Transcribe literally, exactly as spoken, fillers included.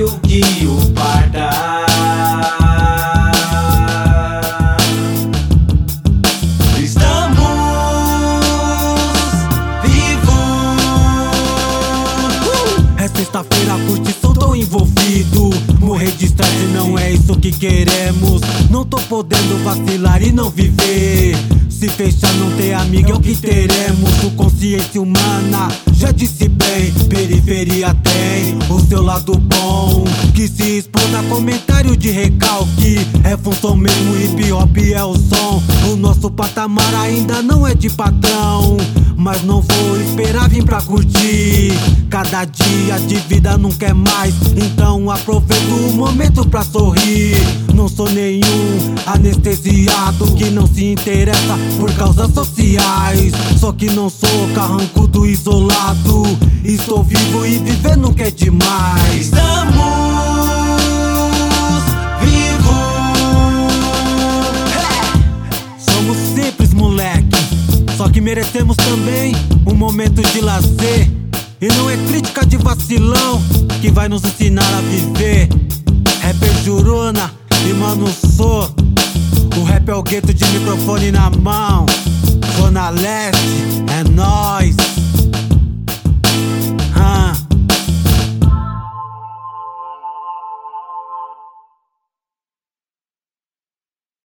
o que o parta. Estamos vivos. É sexta-feira, curtição, tô envolvido. Morrer de estresse não é isso que queremos. Não tô podendo vacilar e não viver. Se fechar não ter amigo é o que teremos. O consciência humana já disse bem. Periferia tem o seu lado bom, que se exploda comentário de recalque. É função mesmo, hip hop é o som. O nosso patamar ainda não é de patrão, mas não vou esperar vir pra curtir. Cada dia de vida nunca é mais, então aproveito o momento pra sorrir. Não sou nenhum anestesiado que não se interessa por causas sociais. Só que não sou carrancudo isolado. Estou vivo e viver nunca é demais. Estamos vivos. Somos simples, moleque, só que merecemos também um momento de lazer. E não é crítica de vacilão que vai nos ensinar a viver. Rapper Juruna e mano sou. O rap é o gueto de microfone na mão. Zona Leste, é nóis.